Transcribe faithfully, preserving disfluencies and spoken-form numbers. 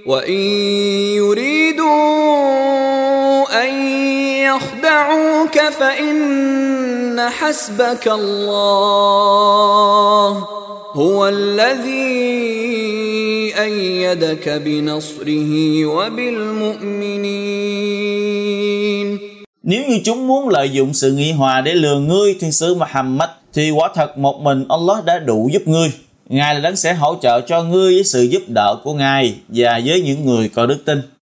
وَإِن يُرِيدُوا أَن يَخْدَعُوكَ فَإِنَّ حَسْبَكَ اللَّهُ هُوَ الَّذِي أَيَّدَكَ بِنَصْرِهِ وَبِالْمُؤْمِنِينَ. Nếu như chúng muốn lợi dụng sự nghị hòa để lừa ngươi, thiên sứ Muhammad, thì quả thật một mình Allah đã đủ giúp ngươi. Ngài là đấng sẽ hỗ trợ cho ngươi với sự giúp đỡ của Ngài và với những người có đức tin.